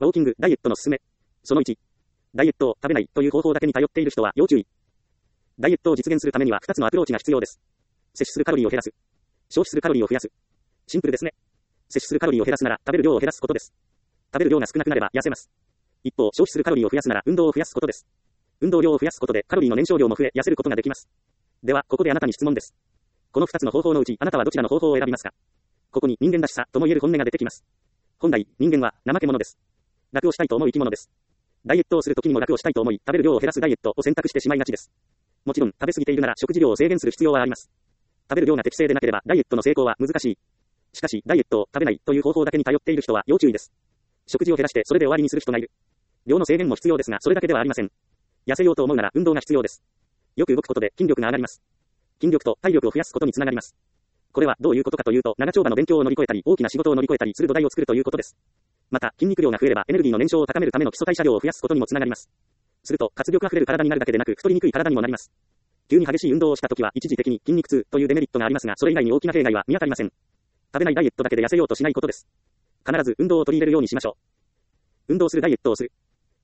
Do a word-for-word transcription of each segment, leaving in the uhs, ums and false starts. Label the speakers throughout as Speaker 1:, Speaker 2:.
Speaker 1: ウォーキング、ダイエットのすすめ。そのいち。ダイエットを食べないという方法だけに頼っている人は要注意。ダイエットを実現するためにはふたつのアプローチが必要です。摂取するカロリーを減らす。消費するカロリーを増やす。シンプルですね。摂取するカロリーを減らすなら食べる量を減らすことです。食べる量が少なくなれば痩せます。一方、消費するカロリーを増やすなら運動を増やすことです。運動量を増やすことでカロリーの燃焼量も増え痩せることができます。では、ここであなたに質問です。このふたつの方法のうちあなたはどちらの方法を選びますか？ここに人間らしさとも言える本音が出てきます。本来、人間は怠け者です。楽をしたいと思う生き物です。ダイエットをするときにも楽をしたいと思い、食べる量を減らすダイエットを選択してしまいがちです。もちろん、食べ過ぎているなら食事量を制限する必要はあります。食べる量が適正でなければダイエットの成功は難しい。しかし、ダイエットを食べないという方法だけに頼っている人は要注意です。食事を減らしてそれで終わりにする人がいる。量の制限も必要ですが、それだけではありません。痩せようと思うなら運動が必要です。よく動くことで筋力が上がります。筋力と体力を増やすことにつながります。これはどういうことかというと、長丁場の勉強を乗り越えたり、大きな仕事を乗り越えたりする土台を作るということです。また、筋肉量が増えればエネルギーの燃焼を高めるための基礎代謝量を増やすことにもつながります。すると、活力あふれる体になるだけでなく、太りにくい体にもなります。急に激しい運動をしたときは一時的に筋肉痛というデメリットがありますが、それ以外に大きな弊害は見当たりません。食べないダイエットだけで痩せようとしないことです。必ず運動を取り入れるようにしましょう。運動するダイエットをする。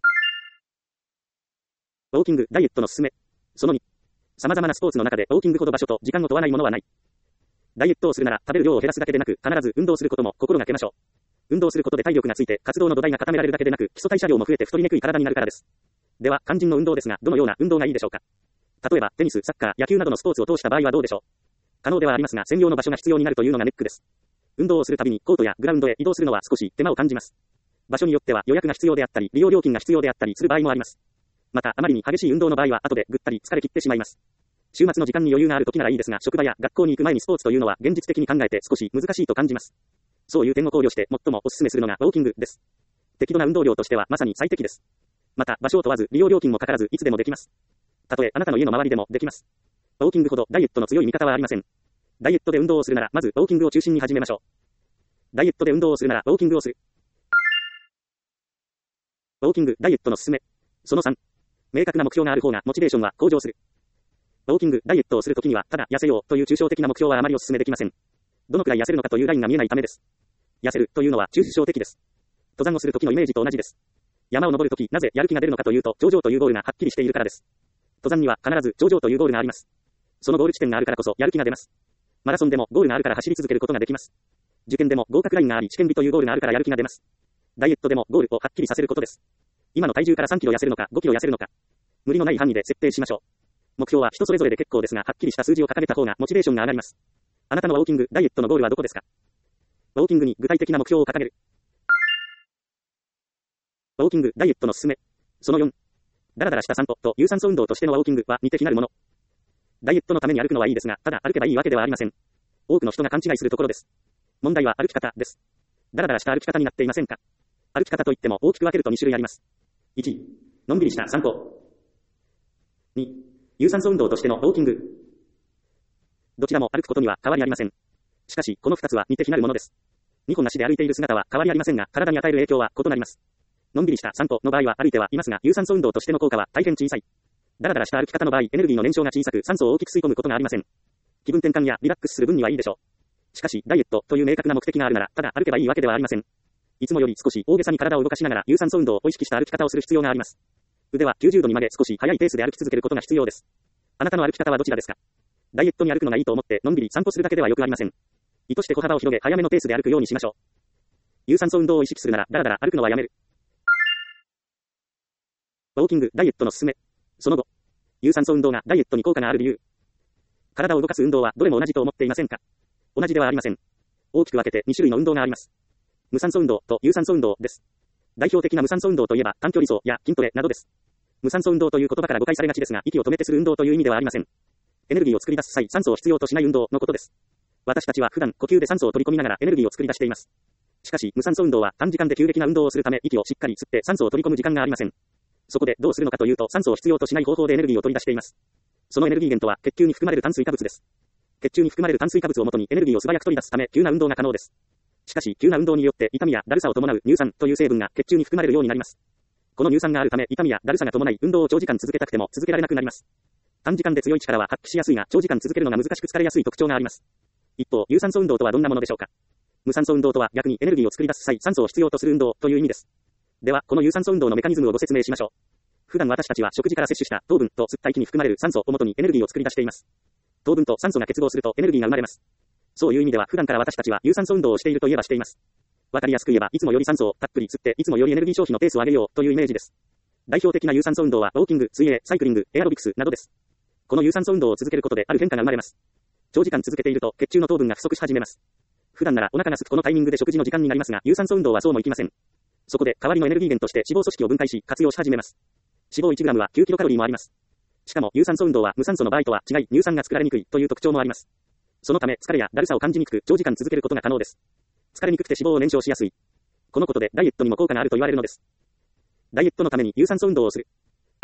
Speaker 1: ウォーキング、ダイエットのすすめ。そのに。様々なスポーツの中でウォーキングほど場所と時間を問わないものはない。ダイエットをするなら食べる量を減らすだけでなく、必ず運動することも心がけましょう。運動することで体力がついて活動の土台が固められるだけでなく、基礎代謝量も増えて太りにくい体になるからです。では、肝心の運動ですが、どのような運動がいいでしょうか。例えば、テニス、サッカー、野球などのスポーツを通した場合はどうでしょう。可能ではありますが、専用の場所が必要になるというのがネックです。運動をするたびにコートやグラウンドへ移動するのは少し手間を感じます。場所によっては予約が必要であったり、利用料金が必要であったりする場合もあります。また、あまりに激しい運動の場合は後でぐったり疲れ切ってしまいます。週末の時間に余裕がある時ならいいですが、職場や学校に行く前にスポーツというのは現実的に考えて少し難しいと感じます。そういう点を考慮して最もお勧めするのがウォーキングです。適度な運動量としてはまさに最適です。また、場所を問わず利用料金もかからずいつでもできます。たとえあなたの家の周りでもできます。ウォーキングほどダイエットの強い味方はありません。ダイエットで運動をするならまずウォーキングを中心に始めましょう。ダイエットで運動をするならウォーキングをする。ウォーキング、ダイエットのすすめ。そのさん。明確な目標がある方がモチベーションは向上する。ウォーキング、ダイエットをするときには、ただ痩せようという抽象的な目標はあまりお勧めできません。どのくらい痩せるのかというラインが見えないためです。痩せるというのは抽象的です。登山をするときのイメージと同じです。山を登るとき、なぜやる気が出るのかというと、頂上というゴールがはっきりしているからです。登山には必ず頂上というゴールがあります。そのゴール地点があるからこそやる気が出ます。マラソンでもゴールがあるから走り続けることができます。受験でも合格ラインがあり、試験日というゴールがあるからやる気が出ます。ダイエットでもゴールをはっきりさせることです。今の体重からさんキロ痩せるのか、ごキロ痩せるのか。無理のない範囲で設定しましょう。目標は人それぞれで結構ですが、はっきりした数字を掲げた方がモチベーションが上がります。あなたのウォーキング、ダイエットのゴールはどこですか？ウォーキングに具体的な目標を掲げる。ウォーキング、ダイエットのすすめ。そのよん。だらだらした散歩と有酸素運動としてのウォーキングは似て非なるもの。ダイエットのために歩くのはいいですが、ただ歩けばいいわけではありません。多くの人が勘違いするところです。問題は歩き方です。だらだらした歩き方になっていませんか？歩き方といっても大きく分けるとに種類あります。いち. のんびりした散歩。に. 有酸素運動としてのウォーキング。どちらも歩くことには変わりありません。しかし、このふたつは似て非なるものです。にほん足で歩いている姿は変わりありませんが、体に与える影響は異なります。のんびりした散歩の場合は歩いてはいますが、有酸素運動としての効果は大変小さい。だらだらした歩き方の場合、エネルギーの燃焼が小さく、酸素を大きく吸い込むことがありません。気分転換やリラックスする分にはいいでしょう。しかし、ダイエットという明確な目的があるなら、ただ歩けばいいわけではありません。いつもより少し大げさに体を動かしながら有酸素運動を意識した歩き方をする必要があります。腕はきゅうじゅうどに曲げ少し速いペースで歩き続けることが必要です。あなたの歩き方はどちらですか？ダイエットに歩くのがいいと思ってのんびり散歩するだけではよくありません。意図して歩幅を広げ早めのペースで歩くようにしましょう。有酸素運動を意識するならだらだら歩くのはやめる。ウォーキング、ダイエットのすすめ。そのご。有酸素運動がダイエットに効果がある理由。体を動かす運動はどれも同じと思っていませんか？同じではありません。大きく分けてに種類の運動があります。無酸素運動と有酸素運動です。代表的な無酸素運動といえば短距離走や筋トレなどです。無酸素運動という言葉から誤解されがちですが、息を止めてする運動という意味ではありません。エネルギーを作り出す際、酸素を必要としない運動のことです。私たちは普段呼吸で酸素を取り込みながらエネルギーを作り出しています。しかし、無酸素運動は短時間で急激な運動をするため、息をしっかり吸って酸素を取り込む時間がありません。そこでどうするのかというと、酸素を必要としない方法でエネルギーを取り出しています。そのエネルギー源とは血中に含まれる炭水化物です。血中に含まれる炭水化物をもとにエネルギーを素早く取り出すため、急な運動が可能です。しかし、急な運動によって痛みやだるさを伴う乳酸という成分が血中に含まれるようになります。この乳酸があるため、痛みやだるさが伴い、運動を長時間続けたくても続けられなくなります。短時間で強い力は発揮しやすいが、長時間続けるのが難しく疲れやすい特徴があります。一方、有酸素運動とはどんなものでしょうか。無酸素運動とは逆にエネルギーを作り出す際、酸素を必要とする運動という意味です。 では、この有酸素運動のメカニズムをご説明しましょう。普段私たちは食事から摂取した糖分と吸った息に含まれる酸素をもとにエネルギーを作り出しています。糖分と酸素が結合するとエネルギーが生まれます。そういう意味では普段から私たちは有酸素運動をしているといえばしています。わかりやすく言えば、いつもより酸素をたっぷり吸って、いつもよりエネルギー消費のペースを上げようというイメージです。代表的な有酸素運動はウォーキング、水泳、サイクリング、エアロビクスなどです。この有酸素運動を続けることである変化が生まれます。長時間続けていると血中の糖分が不足し始めます。普段ならお腹が空くこのタイミングで食事の時間になりますが、有酸素運動はそうもいきません。そこで代わりのエネルギー源として脂肪組織を分解し活用し始めます。脂肪 いちグラム はきゅうキロカロリーもあります。しかも有酸素運動は無酸素の場合とは違い乳酸が作られにくいという特徴もあります。そのため疲れやだるさを感じにくく長時間続けることが可能です。疲れにくくて脂肪を燃焼しやすい。このことでダイエットにも効果があると言われるのです。ダイエットのために有酸素運動をする。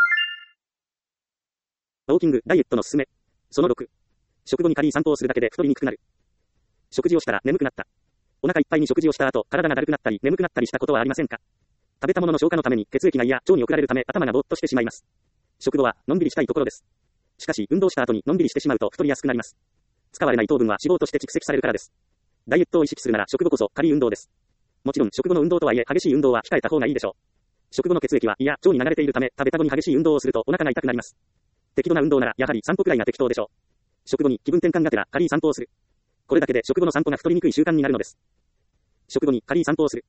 Speaker 1: ウォーキング、ダイエットのすすめ。そのろく。食後に軽い散歩をするだけで太りにくくなる。食事をしたら眠くなった。お腹いっぱいに食事をした後、体がだるくなったり眠くなったりしたことはありませんか？食べたものの消化のために血液が胃や腸に送られるため頭がぼーっとしてしまいます。食後はのんびりしたいところです。しかし運動した後にのんびりしてしまうと太りやすくなります。使われない糖分は脂肪として蓄積されるからです。ダイエットを意識するなら食後こそ軽い運動です。もちろん食後の運動とはいえ激しい運動は控えた方がいいでしょう。食後の血液は胃や腸に流れているため食べた後に激しい運動をするとお腹が痛くなります。適度な運動ならやはり散歩くらいが適当でしょう。食後に気分転換がてら軽い散歩をする。これだけで食後の散歩が太りにくい習慣になるのです。食後に軽い散歩をする。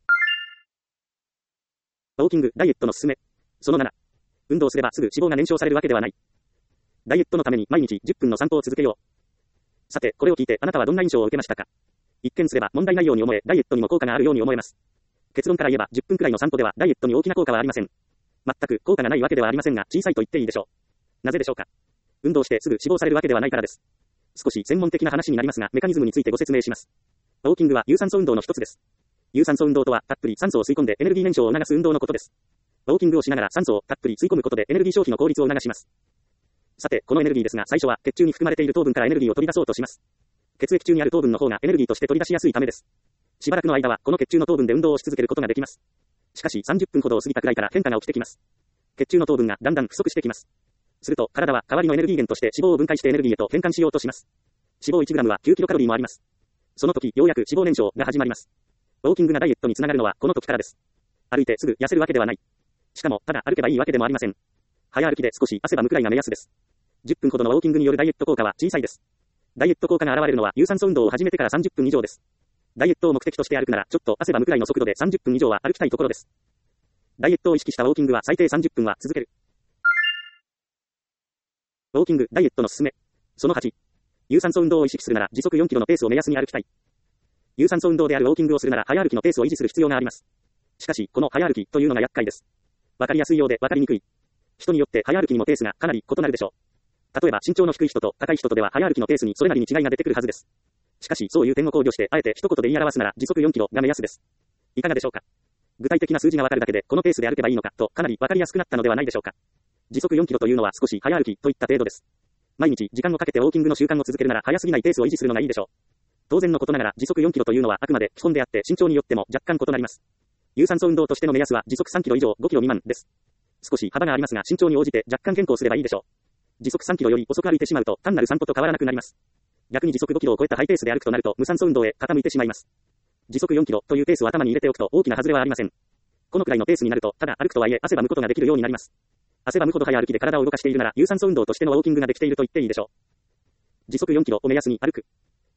Speaker 1: ウォーキング、ダイエットのすすめ。そのなな。運動すればすぐ脂肪が燃焼されるわけではない。ダイエットのために毎日じゅっぷんの散歩を続けよう。さて、これを聞いてあなたはどんな印象を受けましたか？一見すれば問題ないように思え、ダイエットにも効果があるように思えます。結論から言えばじゅっぷんくらいの散歩ではダイエットに大きな効果はありません。全く効果がないわけではありませんが、小さいと言っていいでしょう。なぜでしょうか？運動してすぐ脂肪されるわけではないからです。少し専門的な話になりますが、メカニズムについてご説明します。ウォーキングは有酸素運動の一つです。有酸素運動とは、たっぷり酸素を吸い込んでエネルギー燃焼を促す運動のことです。ウォーキングをしながら酸素をたっぷり吸い込むことでエネルギー消費の効率を促します。さて、このエネルギーですが、最初は血中に含まれている糖分からエネルギーを取り出そうとします。血液中にある糖分の方がエネルギーとして取り出しやすいためです。しばらくの間はこの血中の糖分で運動をし続けることができます。しかしさんじゅっぷんほどを過ぎたくらいから変化が起きてきます。血中の糖分がだんだん不足してきます。すると体は代わりのエネルギー源として脂肪を分解してエネルギーへと変換しようとします。脂肪 いちグラム はきゅうキロカロリーもあります。その時ようやく脂肪燃焼が始まります。ウォーキングがダイエットにつながるのはこの時からです。歩いてすぐ痩せるわけではない。しかもただ歩けばいいわけでもありません。早歩きで少し汗ばむくらいが目安です。じゅっぷんほどのウォーキングによるダイエット効果は小さいです。ダイエット効果が現れるのは有酸素運動を始めてからさんじゅっぷん以上です。ダイエットを目的として歩くならちょっと汗ばむくらいの速度でさんじゅっぷん以上は歩きたいところです。ダイエットを意識したウォーキングは最低さんじゅっぷんは続ける。ウォーキング、ダイエットのすすめ。そのはち。有酸素運動を意識するなら時速よんキロのペースを目安に歩きたい。有酸素運動であるウォーキングをするなら早歩きのペースを維持する必要があります。しかし、この早歩きというのが厄介です。わかりやすいようでわかりにくい。人によって早歩きにもペースがかなり異なるでしょう。例えば身長の低い人と高い人とでは早歩きのペースにそれなりに違いが出てくるはずです。しかしそういう点を考慮してあえて一言で言い表すなら時速よんキロが目安です。いかがでしょうか？具体的な数字がわかるだけでこのペースで歩けばいいのかとかなりわかりやすくなったのではないでしょうか。時速よんキロというのは少し早歩きといった程度です。毎日時間をかけてウォーキングの習慣を続けるなら早すぎないペースを維持するのがいいでしょう。当然のことながら時速よんキロというのはあくまで基本であって身長によっても若干異なります。有酸素運動としての目安は時速さんキロ以上ごキロ未満です。少し幅がありますが身長に応じて若干変更すればいいでしょう。時速さんキロより遅く歩いてしまうと単なる散歩と変わらなくなります。逆に時速ごキロを超えたハイペースで歩くとなると無酸素運動へ傾いてしまいます。時速よんキロというペースを頭に入れておくと大きな外れはありません。このくらいのペースになるとただ歩くとはいえ汗ばむことができるようになります。汗ばむほど早歩きで体を動かしているなら有酸素運動としてのウォーキングができていると言っていいでしょう。時速よんキロを目安に歩く。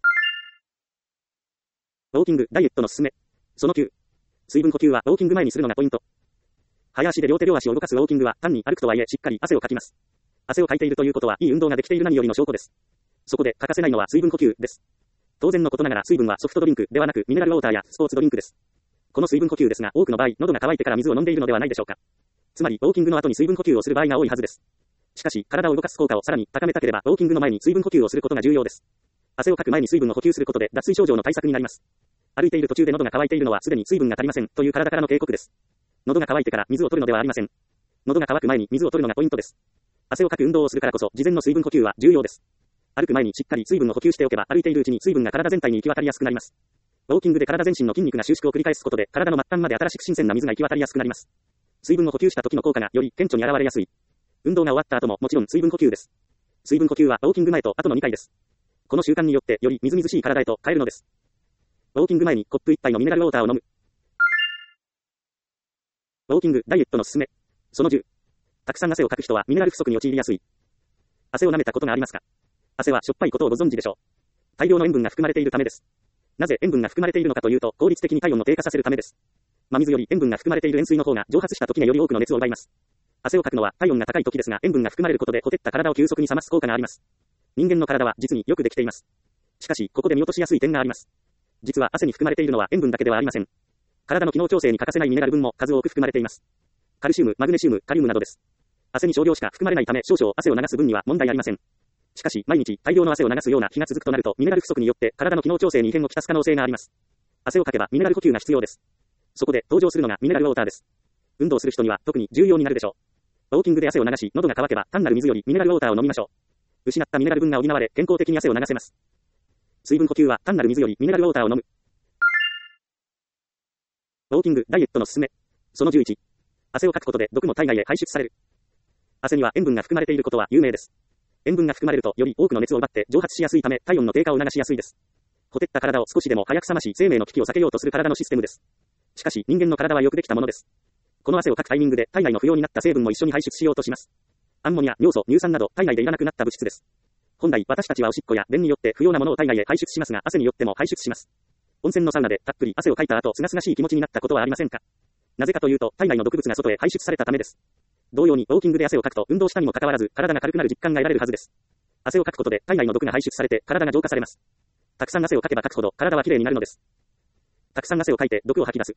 Speaker 1: ウォーキング、ダイエットのすすめ。そのきゅう。水分補給はウォーキング前にするのがポイント。早足で両手両足を動かすウォーキングは単に歩くとはいえしっかり汗をかきます。汗をかいているということはいい運動ができている何よりの証拠です。そこで欠かせないのは水分補給です。当然のことながら水分はソフトドリンクではなくミネラルウォーターやスポーツドリンクです。この水分補給ですが多くの場合喉が渇いてから水を飲んでいるのではないでしょうか。つまりウォーキングの後に水分補給をする場合が多いはずです。しかし体を動かす効果をさらに高めたければウォーキングの前に水分補給をすることが重要です。汗をかく前に水分を補給することで脱水症状の対策になります。歩いている途中で喉が渇いているのはすでに水分が足りませんという体からの警告です。喉が渇いてから水を取るのではありません。喉が渇く前に水を取るのがポイントです。汗をかく運動をするからこそ事前の水分補給は重要です。歩く前にしっかり水分を補給しておけば歩いているうちに水分が体全体に行き渡りやすくなります。ウォーキングで体全身の筋肉が収縮を繰り返すことで体の末端まで新しく新鮮な水が行き渡りやすくなります。水分を補給した時の効果がより顕著に現れやすい。運動が終わった後ももちろん水分補給です。水分補給はウォーキング前と後のにかいです。この習慣によってよりみずみずしい体へと変えるのです。ウォーキング前にコップいっぱいのミネラルウォーターを飲む。 ウォーキング、ダイエットのすすめ。そのじゅう。たくさん汗をかく人はミネラル不足に陥りやすい。汗を舐めたことがありますか？汗はしょっぱいことをご存知でしょう。大量の塩分が含まれているためです。なぜ塩分が含まれているのかというと、効率的に体温を低下させるためです。真水より塩分が含まれている塩水の方が蒸発した時により多くの熱を奪います。汗をかくのは体温が高い時ですが、塩分が含まれることでほてった体を急速に冷ます効果があります。人間の体は実によくできています。しかし、ここで見落としやすい点があります。実は汗に含まれているのは塩分だけではありません。体の機能調整に欠かせないミネラル分も数多く含まれています。カルシウム、マグネシウム、カリウムなどです。汗に少量しか含まれないため少々汗を流す分には問題ありません。しかし、毎日大量の汗を流すような日が続くとなると、ミネラル不足によって体の機能調整に異変をきたす可能性があります。汗をかけばミネラル補給が必要です。そこで登場するのがミネラルウォーターです。運動する人には特に重要になるでしょう。ウォーキングで汗を流し、喉が渇けば単なる水よりミネラルウォーターを飲みましょう。失ったミネラル分が補われ、健康的に汗を流せます。水分補給は単なる水よりミネラルウォーターを飲む。ウォーキング、ダイエットのすすめ。そのじゅういち。汗をかくことで毒も体外へ排出される。汗には塩分が含まれていることは有名です。塩分が含まれるとより多くの熱を奪って蒸発しやすいため体温の低下を促しやすいです。ほてった体を少しでも早く冷まし生命の危機を避けようとする体のシステムです。しかし人間の体はよくできたものです。この汗をかくタイミングで体内の不要になった成分も一緒に排出しようとします。アンモニア、尿素、乳酸など体内でいらなくなった物質です。本来私たちはおしっこや便によって不要なものを体外へ排出しますが、汗によっても排出します。温泉のサウナでたっぷり汗をかいた後、すがすがしい気持ちになったことはありませんか？なぜかというと、体内の毒物が外へ排出されたためです。同様にウォーキングで汗をかくと運動したにもかかわらず体が軽くなる実感が得られるはずです。汗をかくことで体内の毒が排出されて体が浄化されます。たくさん汗をかけばかくほど体はきれいになるのです。たくさん汗をかいて毒を吐き出す。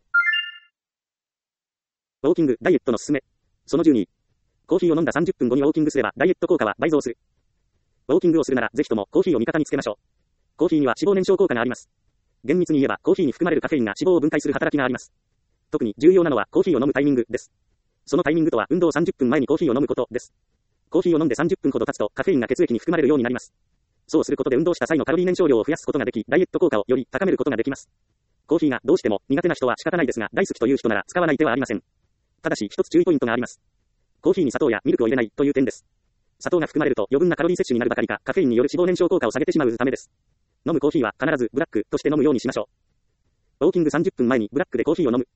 Speaker 1: ウォーキング、ダイエットのすすめ。そのじゅうに。コーヒーを飲んださんじゅっぷんごにウォーキングすればダイエット効果は倍増する。ウォーキングをするならぜひともコーヒーを味方につけましょう。コーヒーには脂肪燃焼効果があります。厳密に言えばコーヒーに含まれるカフェインが脂肪を分解する働きがあります。特に重要なのはコーヒーを飲むタイミングです。そのタイミングとは運動さんじゅっぷんまえにコーヒーを飲むことです。コーヒーを飲んでさんじゅっぷんほど経つとカフェインが血液に含まれるようになります。そうすることで運動した際のカロリー燃焼量を増やすことができ、ダイエット効果をより高めることができます。コーヒーがどうしても苦手な人は仕方ないですが、大好きという人なら使わない手はありません。ただし一つ注意ポイントがあります。コーヒーに砂糖やミルクを入れないという点です。砂糖が含まれると余分なカロリー摂取になるばかりか、カフェインによる脂肪燃焼効果を下げてしまうためです。飲むコーヒーは必ずブラックとして飲むようにしましょう。ウォーキングさんじゅっぷんまえにブラックでコーヒーを飲む。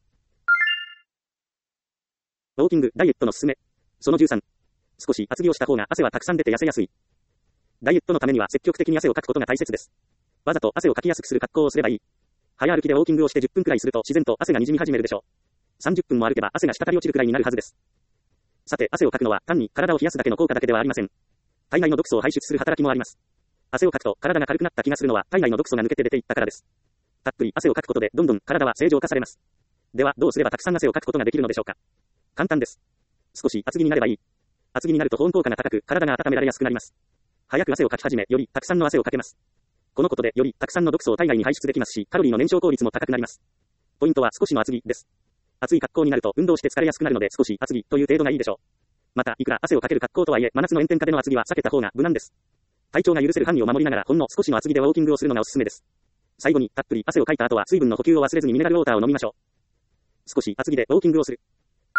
Speaker 1: ウォーキング、ダイエットのすすめ。そのじゅうさん。少し厚着をした方が汗はたくさん出て痩せやすい。ダイエットのためには積極的に汗をかくことが大切です。わざと汗をかきやすくする格好をすればいい。早歩きでウォーキングをしてじゅっぷんくらいすると自然と汗が滲み始めるでしょう。さんじゅっぷんも歩けば汗が滴り落ちるくらいになるはずです。さて、汗をかくのは単に体を冷やすだけの効果だけではありません。体内の毒素を排出する働きもあります。汗をかくと体が軽くなった気がするのは体内の毒素が抜けて出ていったからです。たっぷり汗をかくことでどんどん体は正常化されます。では、どうすればたくさん汗をかくことができるのでしょうか。簡単です。少し厚着になればいい。厚着になると保温効果が高く体が温められやすくなります。早く汗をかき始め、よりたくさんの汗をかけます。このことでよりたくさんの毒素を体外に排出できますし、カロリーの燃焼効率も高くなります。ポイントは少しの厚着です。暑い格好になると運動して疲れやすくなるので少し厚着という程度がいいでしょう。また、いくら汗をかける格好とはいえ、真夏の炎天下での厚着は避けた方が無難です。体調が許せる範囲を守りながらほんの少しの厚着でウォーキングをするのがおすすめです。最後に、たっぷり汗をかいた後は水分の補給を忘れずにミネラルウォーターを飲みましょう。少し厚着でウォーキングをする。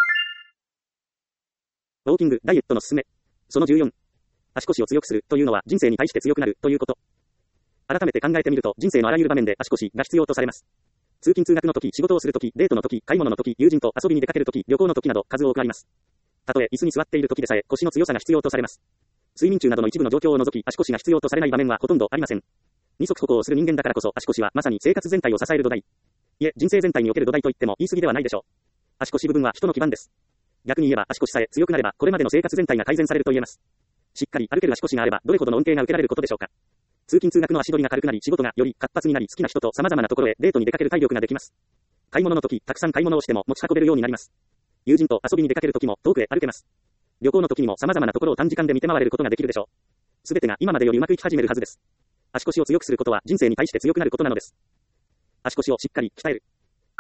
Speaker 1: ウォーキング、ダイエットのすすめ。そのじゅうよん。足腰を強くするというのは人生に対して強くなるということ。改めて考えてみると人生のあらゆる場面で足腰が必要とされます。通勤通学の時、仕事をする時、デートの時、買い物の時、友人と遊びに出かける時、旅行の時など数多くあります。たとえ椅子に座っている時でさえ腰の強さが必要とされます。睡眠中などの一部の状況を除き足腰が必要とされない場面はほとんどありません。二足歩行をする人間だからこそ足腰はまさに生活全体を支える土台。いえ、人生全体における土台と言っても言い過ぎではないでしょう。足腰部分は人の基盤です。逆に言えば足腰さえ強くなればこれまでの生活全体が改善されると言えます。しっかり歩ける足腰があればどれほどの恩恵が受けられることでしょうか。通勤通学の足取りが軽くなり仕事がより活発になり好きな人と様々なところへデートに出かける体力ができます。買い物の時、たくさん買い物をしても持ち運べるようになります。友人と遊びに出かける時も遠くへ歩けます。旅行の時にも様々なところを短時間で見て回れることができるでしょう。すべてが今までよりうまくいき始めるはずです。足腰を強くすることは人生に対して強くなることなのです。足腰をしっかり鍛える。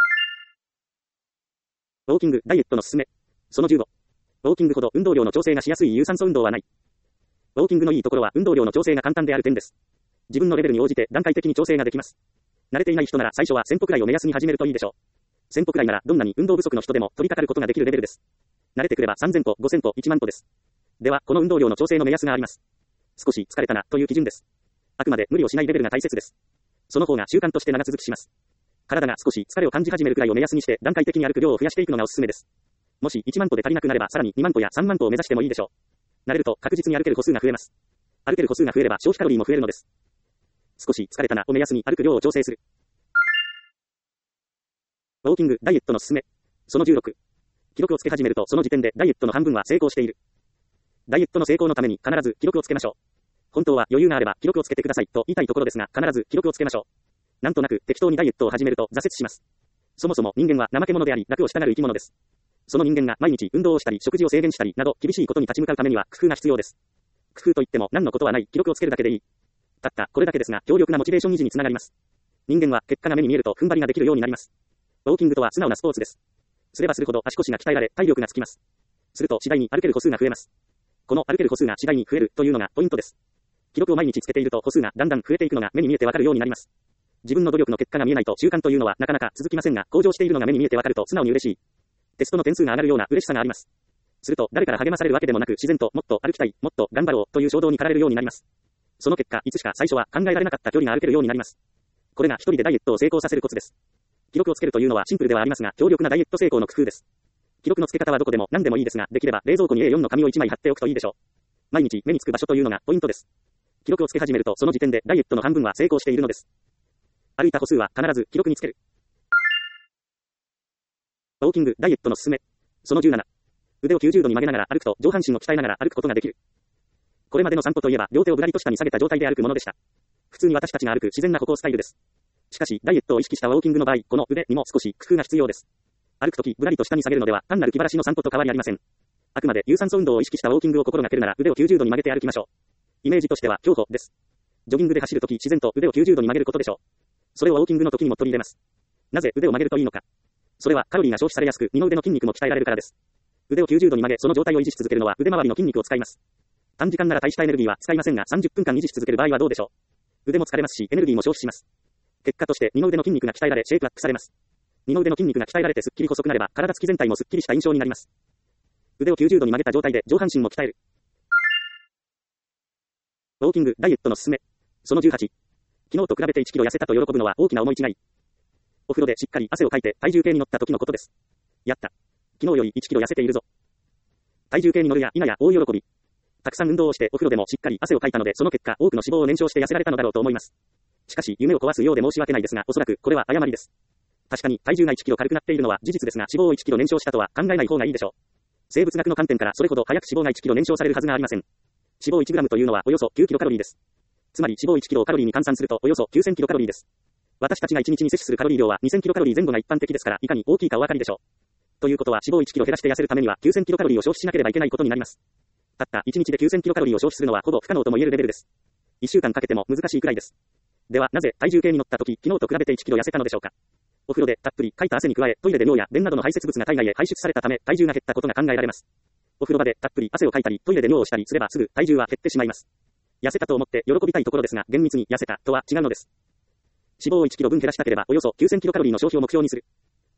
Speaker 1: ウォーキング、ダイエットのすすめ。そのじゅうご。ウォーキングほど運動量の調整がしやすい有酸素運動はない。ウォーキングのいいところは運動量の調整が簡単である点です。自分のレベルに応じて段階的に調整ができます。慣れていない人なら最初はせん歩くらいを目安に始めるといいでしょう。せん歩くらいならどんなに運動不足の人でも取り掛かることができるレベルです。慣れてくればさんぜん歩、ごせん歩、いちまん歩です。では、この運動量の調整の目安があります。少し疲れたなという基準です。あくまで無理をしないレベルが大切です。その方が習慣として長続きします。 体が少し疲れを感じ始めるくらいを目安にして段階的に歩く量を増やしていくのがおすすめです。もしいちまん歩で足りなくなればさらににまん歩やさんまん歩を目指してもいいでしょう。慣れると確実に歩ける歩数が増えます。歩ける歩数が増えれば消費カロリーも増えるのです。少し疲れたなを目安に歩く量を調整する。ウォーキング、ダイエットのすすめ。そのじゅうろく。記録をつけ始めるとその時点でダイエットの半分は成功している。ダイエットの成功のために必ず記録をつけましょう。本当は余裕があれば記録をつけてくださいと言いたいところですが、必ず記録をつけましょう。なんとなく適当にダイエットを始めると挫折します。そもそも人間は怠け者であり楽をしたがる生き物です。その人間が毎日運動をしたり食事を制限したりなど厳しいことに立ち向かうためには工夫が必要です。工夫といっても何のことはない記録をつけるだけでいい。たったこれだけですが強力なモチベーション維持につながります。人間は結果が目に見えると踏ん張りができるようになります。ウォーキングとは素直なスポーツです。すればするほど足腰が鍛えられ体力がつきます。すると次第に歩ける歩数が増えます。この歩ける歩数が次第に増えるというのがポイントです。記録を毎日つけていると歩数がだんだん増えていくのが目に見えてわかるようになります。自分の努力の結果が見えないと習慣というのはなかなか続きませんが、向上しているのが目に見えてわかると素直に嬉しい。テストの点数が上がるような嬉しさがあります。すると誰から励まされるわけでもなく自然ともっと歩きたい、もっと頑張ろうという衝動に駆られるようになります。その結果いつしか最初は考えられなかった距離が歩けるようになります。これが一人でダイエットを成功させるコツです。記録をつけるというのはシンプルではありますが強力なダイエット成功の工夫です。記録のつけ方はどこでも何でもいいですが、できれば冷蔵庫に エーよん の紙をいちまい貼っておくといいでしょう。毎日目につく場所というのがポイントです。記録をつけ始めるとその時点でダイエットの半分は成功しているのです。歩いた歩数は必ず記録につける。ウォーキング、ダイエットのすすめ。そのじゅうなな。腕をきゅうじゅうどに曲げながら歩くと上半身を鍛えながら歩くことができる。これまでの散歩といえば両手をぶらりと下に下げた状態で歩くものでした。普通に私たちが歩く自然な歩行スタイルです。しかしダイエットを意識したウォーキングの場合、この腕にも少し工夫が必要です。歩くときぶらりと下に下げるのでは単なる気晴らしの散歩と変わりありません。あくまで有酸素運動を意識したウォーキングを心がけるなら腕をきゅうじゅうどに曲げて歩きましょう。イメージとしては競歩です。ジョギングで走るとき自然と腕をきゅうじゅうどに曲げることでしょう。それをウォーキングの時にも取り入れます。なぜ腕を曲げるといいのか。それはカロリーが消費されやすく二の腕の筋肉も鍛えられるからです。腕をきゅうじゅうどに曲げその状態を維持し続けるのは腕周りの筋肉を使います。短時間なら大したエネルギーは使いませんがさんじゅっぷんかん維持し続ける場合はどうでしょう。腕も疲れますしエネルギーも消費します。結果として二の腕の筋肉が鍛えられシェイプアップされます。二の腕の筋肉が鍛えられてすっきり細くなれば体つき全体もすっきりした印象になります。腕をきゅうじゅうどに曲げた状態で上半身も鍛える。ウォーキング、ダイエットのすすめ。そのじゅうはち。昨日と比べていちキロ痩せたと喜ぶのは大きな思い違い。お風呂でしっかり汗をかいて体重計に乗った時のことです。やった。昨日よりいちキロ痩せているぞ。体重計に乗るや否や大喜び。たくさん運動をしてお風呂でもしっかり汗をかいたのでその結果多くの脂肪を燃焼して痩せられたのだろうと思います。しかし夢を壊すようで申し訳ないですがおそらくこれは誤りです。確かに体重がいちキロ軽くなっているのは事実ですが脂肪をいちキロ燃焼したとは考えない方がいいでしょう。生物学の観点からそれほど早く脂肪がいちキロ燃焼されるはずがありません。脂肪いちグラムというのはおよそきゅうキロカロリーです。つまり脂肪いちキロをカロリーに換算するとおよそきゅうせんキロカロリーです。私たちがいちにちに摂取するカロリー量はにせんキロカロリー前後が一般的ですからいかに大きいかお分かりでしょう。ということは脂肪いちキロ減らして痩せるためにはきゅうせんキロカロリーを消費しなければいけないことになります。たったいちにちできゅうせんキロカロリーを消費するのはほぼ不可能とも言えるレベルです。いっしゅうかんかけても難しいくらいです。ではなぜ体重計に乗った時昨日と比べていちキロ痩せたのでしょうか。お風呂でたっぷりかいた汗に加えトイレで尿や便などの排泄物が体外へ排出されたため体重が減ったことが考えられます。お風呂場でたっぷり汗をかいたりトイレで尿をしたりすればすぐ体重は減ってしまいます。痩せたと思って喜びたいところですが厳密に痩せたとは違うのです。脂肪をいちキロ分減らしたければおよそきゅうせんキロカロリーの消費を目標にする。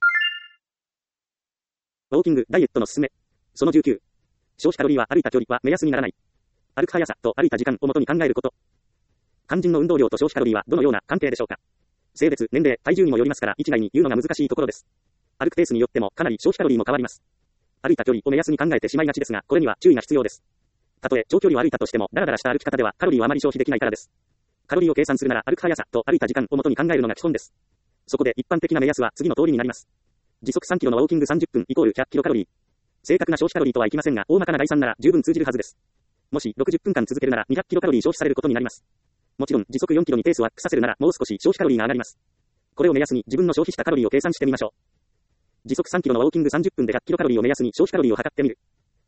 Speaker 1: ウォーキング、ダイエットのすすめ。そのじゅうきゅう。消費カロリーは歩いた距離は目安にならない。歩く速さと歩いた時間をもとに考えること。肝心の運動量と消費カロリーはどのような関係でしょうか。性別、年齢、体重にもよりますから一概に言うのが難しいところです。歩くペースによってもかなり消費カロリーも変わります。歩いた距離を目安に考えてしまいがちですがこれには注意が必要です。たとえ長距離を歩いたとしてもダラダラした歩き方ではカロリーをあまり消費できないからです。カロリーを計算するなら歩く速さと歩いた時間をもとに考えるのが基本です。そこで一般的な目安は次の通りになります。時速さんキロのウォーキングさんじゅっぷんイコールひゃくキロカロリー。正確な消費カロリーとはいきませんが大まかな概算なら十分通じるはずです。もしろくじゅっぷんかん続けるならにひゃくキロカロリー消費されることになります。もちろん時速よんキロにペースをアップさせるならもう少し消費カロリーが上がります。これを目安に自分の消費したカロリーを計算してみましょう。時速さんキロのウォーキングさんじゅっぷんでひゃくキロカロリーを目安に消費カロリーを測ってみる。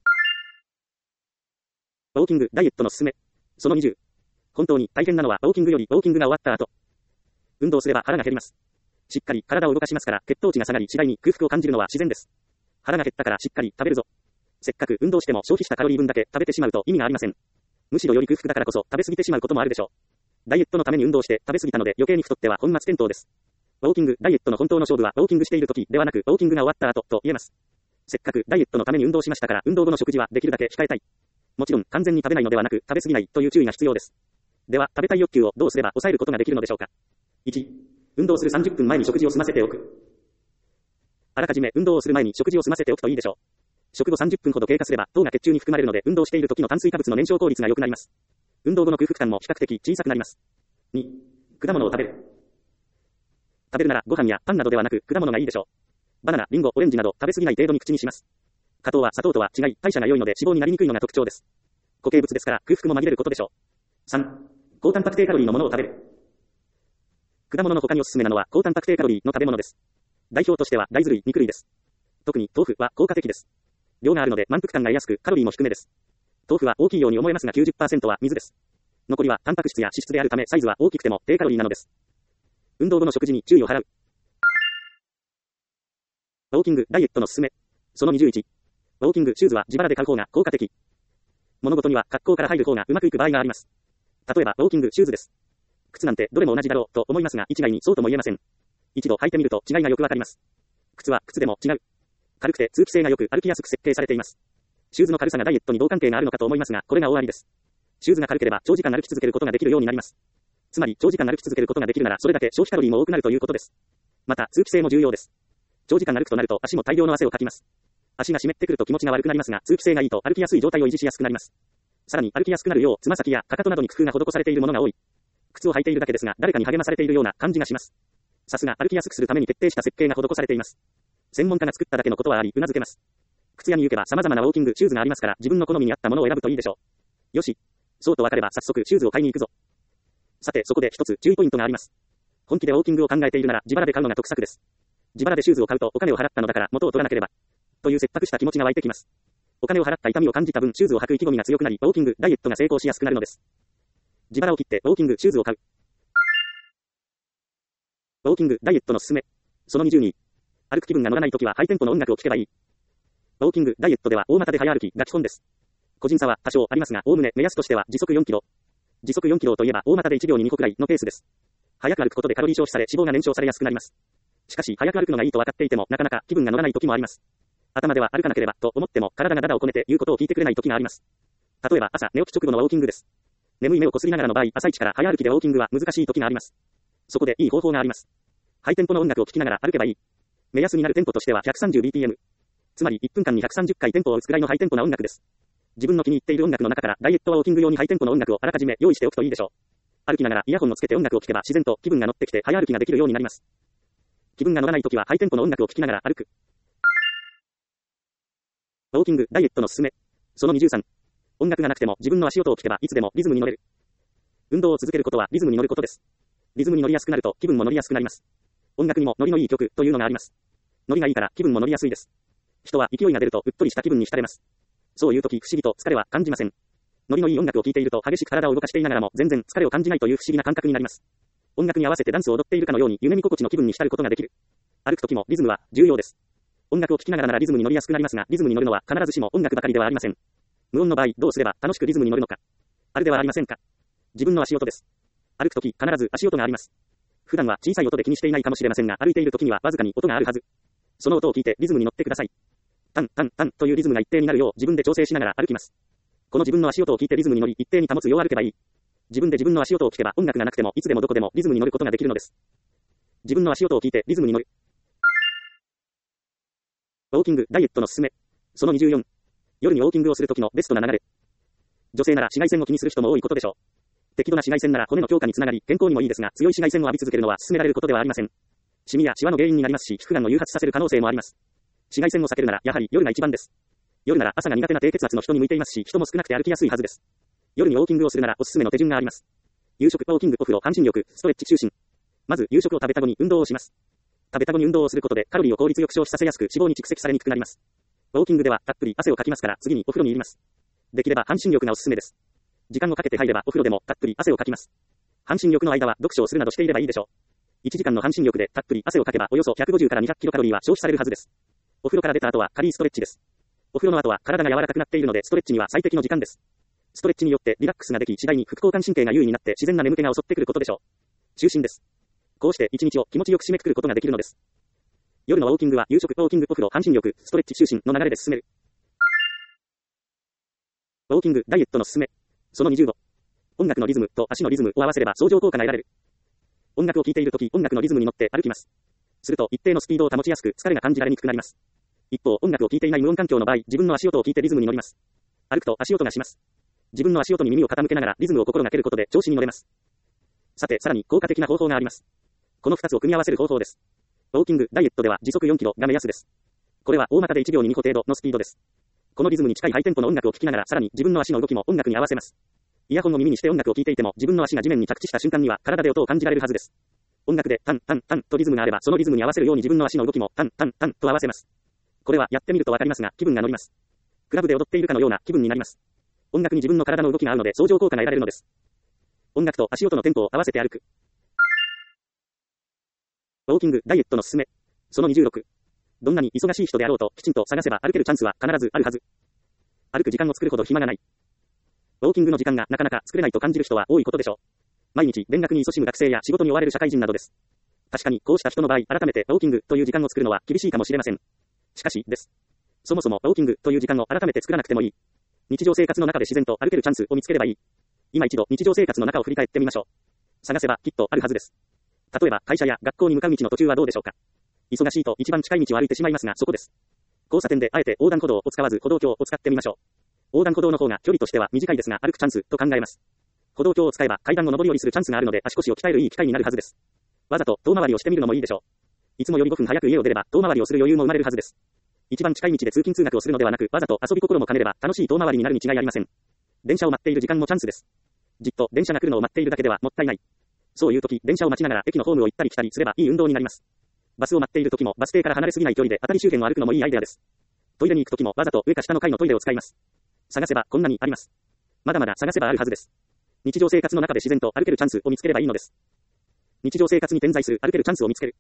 Speaker 1: ウォーキング、ダイエットのすすめ。そのにじゅう。本当に大変なのはウォーキングよりウォーキングが終わった後。運動すれば腹が減ります。しっかり体を動かしますから血糖値が下がり次第に空腹を感じるのは自然です。腹が減ったからしっかり食べるぞ。せっかく運動しても消費したカロリー分だけ食べてしまうと意味がありません。むしろより空腹だからこそ食べ過ぎてしまうこともあるでしょう。ダイエットのために運動して食べ過ぎたので余計に太っては本末転倒です。ウォーキング、ダイエットの本当の勝負はウォーキングしている時ではなくウォーキングが終わった後と言えます。せっかくダイエットのために運動しましたから運動後の食事はできるだけ控えたい。もちろん完全に食べないのではなく食べ過ぎないという注意が必要です。では食べたい欲求をどうすれば抑えることができるのでしょうか。いち. 運動するさんじゅっぷんまえに食事を済ませておく。あらかじめ運動をする前に食事を済ませておくといいでしょう。食後さんじゅっぷんほど経過すれば糖が血中に含まれるので運動している時の炭水化物の燃焼効率が良くなります。運動後の空腹感も比較的小さくなります。に、果物を食べる。食べるならご飯やパンなどではなく果物がいいでしょう。バナナ、リンゴ、オレンジなど食べ過ぎない程度に口にします。果糖は砂糖とは違い代謝が良いので脂肪になりにくいのが特徴です。固形物ですから空腹も紛れることでしょう。さん、高タンパク低カロリーのものを食べる。果物の他におすすめなのは高タンパク低カロリーの食べ物です。代表としては大豆類、肉類です。特に豆腐は効果的です。量があるので満腹感が得やすくカロリーも低めです。豆腐は大きいように思えますが きゅうじゅっパーセント は水です。残りはタンパク質や脂質であるためサイズは大きくても低カロリーなのです。運動後の食事に注意を払う。ウォーキング、ダイエットのすすめ。そのにじゅういち。ウォーキングシューズは自腹で買う方が効果的。物事には格好から入る方がうまくいく場合があります。例えばウォーキングシューズです。靴なんてどれも同じだろうと思いますが一概にそうとも言えません。一度履いてみると違いがよくわかります。靴は靴でも違う。軽くて通気性が良く歩きやすく設計されています。シューズの軽さがダイエットにどう関係があるのかと思いますが、これが大ありです。シューズが軽ければ長時間歩き続けることができるようになります。つまり長時間歩き続けることができるならそれだけ消費カロリーも多くなるということです。また通気性も重要です。長時間歩くとなると足も大量の汗をかきます。足が湿ってくると気持ちが悪くなりますが、通気性がいいと歩きやすい状態を維持しやすくなります。さらに歩きやすくなるようつま先やかかとなどに工夫が施されているものが多い。靴を履いているだけですが誰かに励まされているような感じがします。さすが歩きやすくするために徹底した設計が施されています。専門家が作っただけのことはあり、うなずけます。靴屋に行けば様々なウォーキングシューズがありますから自分の好みに合ったものを選ぶといいでしょう。よし。そうと分かれば早速シューズを買いに行くぞ。さてそこで一つ注意ポイントがあります。本気でウォーキングを考えているなら自腹で買うのが得策です。自腹でシューズを買うとお金を払ったのだから元を取らなければ。という切迫した気持ちが湧いてきます。お金を払った痛みを感じた分シューズを履く意気込みが強くなり、ウォーキング、ダイエットが成功しやすくなるのです。自腹を切ってウォーキングシューズを買う。ウォーキング、ダイエットのすすめ。そのにじゅうに。歩く気分が乗らないときはハイテンポの音楽を聴けばいい。ウォーキング、ダイエットでは大股で早歩きが基本です。個人差は多少ありますが、おおむね目安としては時速よんキロ。時速よんキロといえば大股でいちびょうににこくらいのペースです。早く歩くことでカロリー消費され脂肪が燃焼されやすくなります。しかし早く歩くのがいいと分かっていてもなかなか気分が乗らない時もあります。頭では歩かなければと思っても体がダダをこねて言うことを聞いてくれない時があります。例えば朝寝起き直後のウォーキングです。眠い目をこすりながらの場合、朝一から早歩きでウォーキングは難しい時があります。そこでいい方法があります。ハイテンポの音楽を聴きながら歩けばいい。目安になるテンポとしては ひゃくさんじゅうビーピーエム。つまりいっぷんかんにひゃくさんじゅっかいテンポを打つくらいのハイテンポな音楽です。自分の気に入っている音楽の中からダイエットはウォーキング用にハイテンポの音楽をあらかじめ用意しておくといいでしょう。歩きながらイヤホンをつけて音楽を聴けば自然と気分が乗ってきて早歩きができるようになります。気分が乗らないときはハイテンポの音楽を聴きながら歩く。ウォーキング、ダイエットのすすめ。そのにじゅうさん。音楽がなくても自分の足音を聞けばいつでもリズムに乗れる。運動を続けることはリズムに乗ることです。リズムに乗りやすくなると気分も乗りやすくなります。音楽にもノリのいい曲というのがあります。ノリがいいから気分も乗りやすいです。人は勢いが出るとうっとりした気分に浸れます。そういうとき不思議と疲れは感じません。ノリのいい音楽を聴いていると激しく体を動かしていながらも全然疲れを感じないという不思議な感覚になります。音楽に合わせてダンスを踊っているかのように夢見心地の気分に浸ることができる。歩くときもリズムは重要です。音楽を聴きながらならリズムに乗りやすくなりますが、リズムに乗るのは必ずしも音楽ばかりではありません。無音の場合、どうすれば楽しくリズムに乗るのか。あれではありませんか。自分の足音です。歩くとき必ず足音があります。普段は小さい音で気にしていないかもしれませんが、歩いているときにはわずかに音があるはず。その音を聞いてリズムに乗ってください。タンタンタンというリズムが一定になるよう自分で調整しながら歩きます。この自分の足音を聞いてリズムに乗り一定に保つよう歩けばいい。自分で自分の足音を聞けば音楽がなくてもいつでもどこでもリズムに乗ることができるのです。自分の足音を聞いてリズムに乗る。ウォーキング、ダイエットのすすめ。そのにじゅうよん。夜にウォーキングをするときのベストな流れ。女性なら紫外線を気にする人も多いことでしょう。適度な紫外線なら骨の強化につながり健康にもいいですが、強い紫外線を浴び続けるのは勧められることではありません。シミやシワの原因になりますし、皮膚がんを誘発させる可能性もあります。紫外線を避けるならやはり夜が一番です。夜なら朝が苦手な低血圧の人に向いていますし、人も少なくて歩きやすいはずです。夜にウォーキングをするならおすすめの手順があります。夕食、ウォーキング、お風呂、半身浴、ストレッチ、就寝。まず夕食を食べた後に運動をします。食べた後に運動をすることでカロリーを効率よく消費させやすく脂肪に蓄積されにくくなります。ウォーキングではたっぷり汗をかきますから次にお風呂に入ります。できれば半身浴がおすすめです。時間をかけて入ればお風呂でもたっぷり汗をかきます。半身浴の間は読書をするなどしていればいいでしょう。いちじかんの半身浴でたっぷり汗をかけばおよそひゃくごじゅうからにひゃくキロカロリーは消費されるはずです。お風呂から出た後は軽いストレッチです。お風呂の後は体が柔らかくなっているのでストレッチには最適の時間です。ストレッチによってリラックスができ次第に副交感神経が優位になって自然な眠気が襲ってくることでしょう。就寝です。こうして一日を気持ちよく締めくくることができるのです。夜のウォーキングは夕食、ウォーキング、お風呂、半身浴、ストレッチ、就寝の流れで進める。ウォーキング、ダイエットのすすめ。そのにじゅうご。音楽のリズムと足のリズムを合わせれば相乗効果が得られる。 音楽を聴いているとき、音楽のリズムに乗って歩きます。すると、一定のスピードを保ちやすく、疲れが感じられにくくなります。一方、音楽を聴いていない無音環境の場合、自分の足音を聞いてリズムに乗ります。歩くと足音がします。自分の足音に耳を傾けながらリズムを心がけることで調子に乗れます。さて、さらに効果的な方法があります。このふたつを組み合わせる方法です。ウォーキング、ダイエットでは時速よんキロが目安です。これは大まかでいちびょうににほ程度のスピードです。このリズムに近いハイテンポの音楽を聴きながらさらに自分の足の動きも音楽に合わせます。イヤホンを耳にして音楽を聴いていても自分の足が地面に着地した瞬間には体で音を感じられるはずです。音楽でタンタンタンとリズムがあればそのリズムに合わせるように自分の足の動きもタンタンタンと合わせます。これはやってみるとわかりますが気分が乗ります。クラブで踊っているかのような気分になります。音楽に自分の体の動きが合うので相乗効果が得られるのです。音楽と足音のテンポを合わせて歩く。ウォーキング、ダイエットのすすめ。そのにじゅうろく。どんなに忙しい人であろうときちんと探せば歩けるチャンスは必ずあるはず。歩く時間を作るほど暇がない。ウォーキングの時間がなかなか作れないと感じる人は多いことでしょう。毎日連絡に勤しむ学生や仕事に追われる社会人などです。確かにこうした人の場合、改めてウォーキングという時間を作るのは厳しいかもしれません。しかしです。そもそもウォーキングという時間を改めて作らなくてもいい。日常生活の中で自然と歩けるチャンスを見つければいい。今一度日常生活の中を振り返ってみましょう。探せばきっとあるはずです。例えば会社や学校に向かう道の途中はどうでしょうか。忙しいと一番近い道を歩いてしまいますがそこです。交差点であえて横断歩道を使わず歩道橋を使ってみましょう。横断歩道の方が距離としては短いですが歩くチャンスと考えます。歩道橋を使えば階段を上り下りするチャンスがあるので足腰を鍛えるいい機会になるはずです。わざと遠回りをしてみるのもいいでしょう。いつもよりごふん早く家を出れば遠回りをする余裕も生まれるはずです。一番近い道で通勤通学をするのではなくわざと遊び心も兼ねれば楽しい遠回りになるに違いありません。電車を待っている時間もチャンスです。じっと電車が来るのを待っているだけではもったいない。そういう時、電車を待ちながら駅のホームを行ったり来たりすればいい運動になります。バスを待っている時もバス停から離れすぎない距離で辺り周辺を歩くのもいいアイデアです。トイレに行く時もわざと上か下の階のトイレを使います。探せばこんなにあります。まだまだ探せばあるはずです。日常生活の中で自然と歩けるチャンスを見つければいいのです。日常生活に点在する歩けるチャンスを見つける。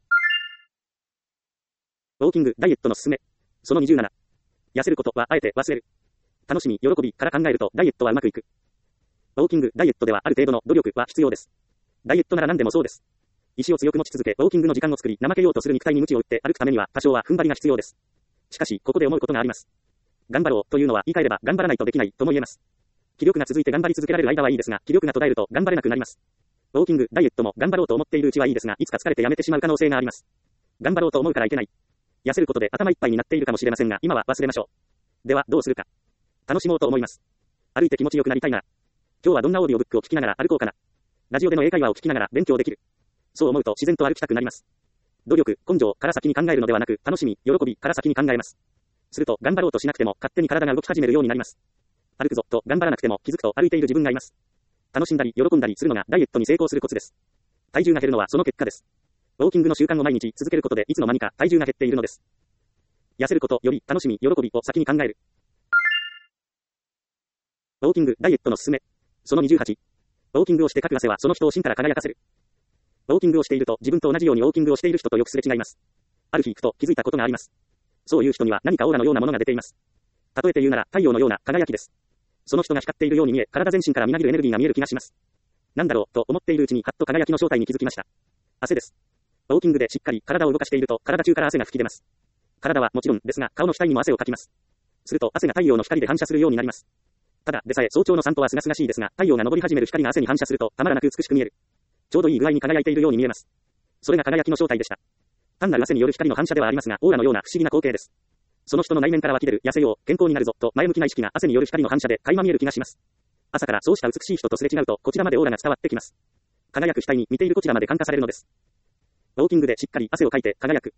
Speaker 1: ウォーキング、ダイエットのすすめ。そのにじゅうなな。痩せることはあえて忘れる。楽しみ、喜びから考えるとダイエットはうまくいく。ウォーキング、ダイエットではある程度の努力は必要です。ダイエットなら何でもそうです。意志を強く持ち続け、ウォーキングの時間を作り、怠けようとする肉体に鞭を打って歩くためには多少は踏ん張りが必要です。しかし、ここで思うことがあります。頑張ろうというのは言い換えれば頑張らないとできないとも言えます。気力が続いて頑張り続けられる間はいいですが、気力が途絶えると頑張れなくなります。ウォーキング、ダイエットも頑張ろうと思っているうちはいいですが、いつか疲れてやめてしまう可能性があります。頑張ろうと思うからいけない。痩せることで頭いっぱいになっているかもしれませんが、今は忘れましょう。では、どうするか。楽しもうと思います。歩いて気持ちよくなりたいなら。今日はどんなオーディオブックを聞きながら歩こうかな。ラジオでの英会話を聞きながら勉強できる。そう思うと自然と歩きたくなります。努力、根性から先に考えるのではなく、楽しみ、喜びから先に考えます。すると、頑張ろうとしなくても勝手に体が動き始めるようになります。歩くぞと頑張らなくても気づくと歩いている自分がいます。楽しんだり喜んだりするのがダイエットに成功するコツです。体重が減るのはその結果です。ウォーキングの習慣を毎日続けることでいつの間にか体重が減っているのです。痩せることより楽しみ、喜びを先に考える。ウォーキング、ダイエットのすすめ。そのにじゅうはち。ウォーキングをしてかく汗はその人を芯から輝かせる。ウォーキングをしていると自分と同じようにウォーキングをしている人とよくすれ違います。ある日ふと気づいたことがあります。そういう人には何かオーラのようなものが出ています。例えて言うなら太陽のような輝きです。その人が光っているように見え、体全身からみなぎるエネルギーが見える気がします。なんだろうと思っているうちにはっと輝きの正体に気づきました。汗です。ウォーキングでしっかり体を動かしていると体中から汗が吹き出ます。体はもちろんですが顔の額にも汗をかきます。すると汗が太陽の光で反射するようになります。ただでさえ早朝の散歩は清々しいですが、太陽が昇り始める光が汗に反射するとたまらなく美しく見える。ちょうどいい具合に輝いているように見えます。それが輝きの正体でした。単なる汗による光の反射ではありますが、オーラのような不思議な光景です。その人の内面から湧き出る痩せよう、健康になるぞと前向きな意識が汗による光の反射で垣間見える気がします。朝からそうした美しい人とすれ違うとこちらまでオーラが伝わってきます。輝く額に見ているこちらまで感化されるのです。ウォーキングでしっかり汗をかいて輝く。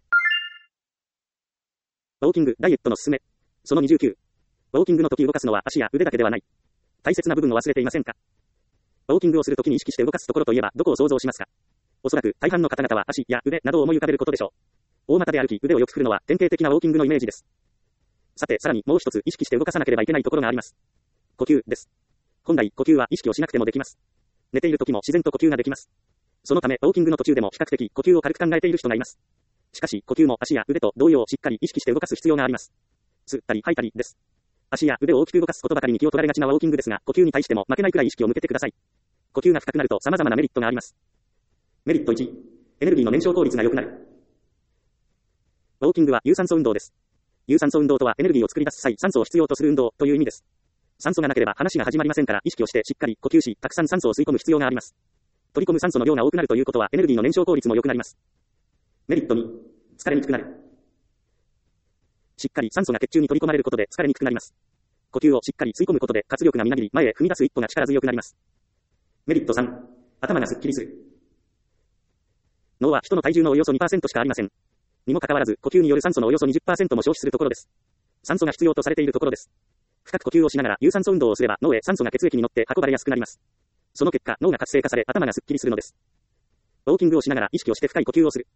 Speaker 1: ウォーキング、ダイエットのすすめ。そのにじゅうきゅう。ウォーキングの時動かすのは足や腕だけではない。大切な部分を忘れていませんか？ウォーキングをするときに意識して動かすところといえばどこを想像しますか？おそらく大半の方々は足や腕などを思い浮かべることでしょう。大股で歩き腕をよく振るのは典型的なウォーキングのイメージです。さてさらにもう一つ意識して動かさなければいけないところがあります。呼吸です。本来呼吸は意識をしなくてもできます。寝ている時も自然と呼吸ができます。そのためウォーキングの途中でも比較的呼吸を軽く考えている人がいます。しかし呼吸も足や腕と同様しっかり意識して動かす必要があります。吸ったり吐いたりです。足や腕を大きく動かすことばかりに気を取られがちなウォーキングですが、呼吸に対しても負けないくらい意識を向けてください。呼吸が深くなると様々なメリットがあります。メリットいち、エネルギーの燃焼効率が良くなる。ウォーキングは有酸素運動です。有酸素運動とはエネルギーを作り出す際酸素を必要とする運動という意味です。酸素がなければ話が始まりませんから意識をしてしっかり呼吸し、たくさん酸素を吸い込む必要があります。 取り込む酸素の量が多くなるということはエネルギーの燃焼効率も良くなります。メリットに、疲れにくくなる。しっかり酸素が血中に取り込まれることで疲れにくくなります。呼吸をしっかり吸い込むことで活力がみなぎり、前へ踏み出す一歩が力強くなります。メリットさん、頭がすっきりする。脳は人の体重のおよそ にパーセント しかありません。にもかかわらず、呼吸による酸素のおよそ にじゅっパーセント も消費するところです。酸素が必要とされているところです。深く呼吸をしながら有酸素運動をすれば脳へ酸素が血液に乗って運ばれやすくなります。その結果、脳が活性化され頭がすっきりするのです。ウォーキングをしながら意識をして深い呼吸をする。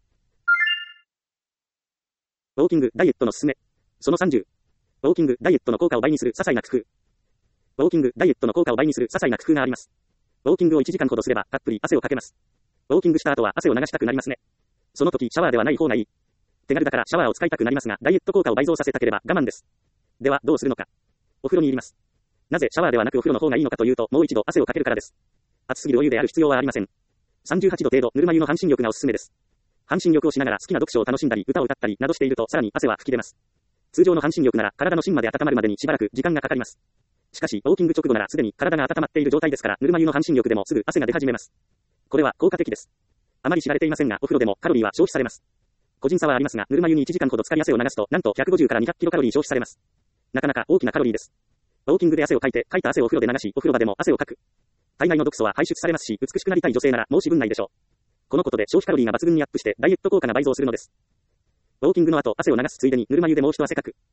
Speaker 1: ウォーキング、ダイエットのすすめ。そのさんじゅう。ウォーキング、ダイエットの効果を倍にする些細な工夫。ウォーキング、ダイエットの効果を倍にする些細な工夫があります。ウォーキングをいちじかんほどすれば、たっぷり汗をかけます。ウォーキングした後は汗を流したくなりますね。その時、シャワーではない方がいい。手軽だからシャワーを使いたくなりますが、ダイエット効果を倍増させたければ我慢です。では、どうするのか。お風呂に入ります。なぜシャワーではなくお風呂の方がいいのかというと、もう一度汗をかけるからです。熱すぎるお湯である必要はありません。さんじゅうはちど程度、ぬるま湯の半身浴がおすすめです。半身浴をしながら好きな読書を楽しんだり、歌を歌ったりなどしていると、さらに汗は吹き出ます。通常の半身浴なら体の芯まで温まるまでにしばらく時間がかかります。しかし、ウォーキング直後ならすでに体が温まっている状態ですから、ぬるま湯の半身浴でもすぐ汗が出始めます。これは効果的です。あまり知られていませんが、お風呂でもカロリーは消費されます。個人差はありますが、ぬるま湯にいちじかんほど浸かり汗を流すと、なんとひゃくごじゅうからにひゃくキロカロリー消費されます。なかなか大きなカロリーです。ウォーキングで汗をかいて、かいた汗をお風呂で流し、お風呂場でも汗をかく。体内の毒素は排出されますし、美しくなりたい女性なら申し分ないでしょう。このことで消費カロリーが抜群にアップして、ダイエット効果が倍増するのです。ウォーキングの後、汗を流すついでにぬるま湯でもう一汗かく。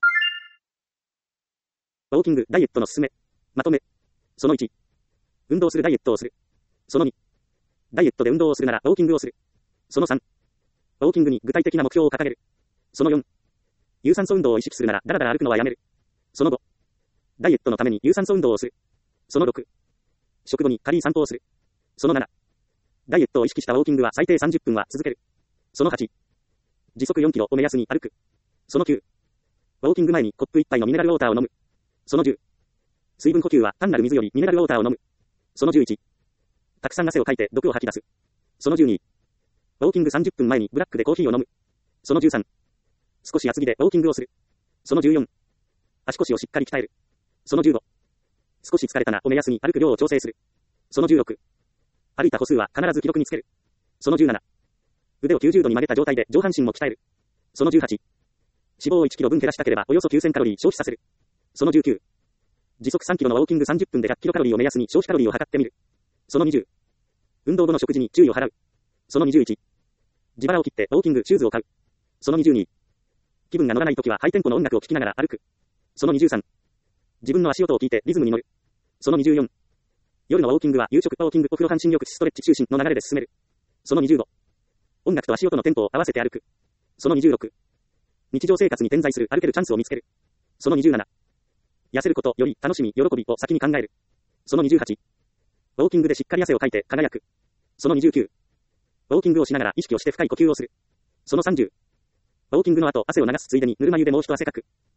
Speaker 1: ウォーキング、ダイエットのすすめ。まとめ。そのいち。運動するダイエットをする。そのに。ダイエットで運動をするならウォーキングをする。そのさん。ウォーキングに具体的な目標を掲げる。そのよん。有酸素運動を意識するならだらだら歩くのはやめる。そのご。ダイエットのために有酸素運動をする。そのろく。食後に軽い散歩をする。そのなな。ダイエットを意識したウォーキングは最低さんじゅっぷんは続ける。そのはち。時速よんキロを目安に歩く。そのきゅう。ウォーキング前にコップいっぱいのミネラルウォーターを飲む。そのじゅう。水分補給は単なる水よりミネラルウォーターを飲む。そのじゅういち。たくさん汗をかいて毒を吐き出す。そのじゅうに。ウォーキングさんじゅっぷんまえにブラックでコーヒーを飲む。そのじゅうさん。少し厚着でウォーキングをする。そのじゅうよん。足腰をしっかり鍛える。そのじゅうご。少し疲れたなを目安に歩く量を調整する。そのじゅうろく。歩いた歩数は必ず記録につける。そのじゅうなな。腕をきゅうじゅうどに曲げた状態で上半身も鍛える。そのじゅうはち。脂肪をいちキロぶん減らしたければおよそきゅうせんカロリー消費させる。そのじゅうきゅう。時速さんキロのウォーキングさんじゅっぷんでひゃくキロカロリーを目安に消費カロリーを測ってみる。そのにじゅう。運動後の食事に注意を払う。そのにじゅういち。自腹を切ってウォーキングシューズを買う。そのにじゅうに。気分が乗らないときはハイテンポの音楽を聴きながら歩く。そのにじゅうさん。自分の足音を聞いてリズムに乗る。そのにじゅうよん。夜のウォーキングは夕食ウォーキングお風呂半身浴ストレッチ中心の流れで進める。そのにじゅうご。音楽と足音のテンポを合わせて歩く。そのにじゅうろく。日常生活に点在する歩けるチャンスを見つける。そのにじゅうなな。痩せることより楽しみ、喜びを先に考える。そのにじゅうはち。ウォーキングでしっかり汗をかいて輝く。そのにじゅうきゅう。ウォーキングをしながら意識をして深い呼吸をする。そのさんじゅう。ウォーキングの後汗を流すついでにぬるま湯でもう一汗かく。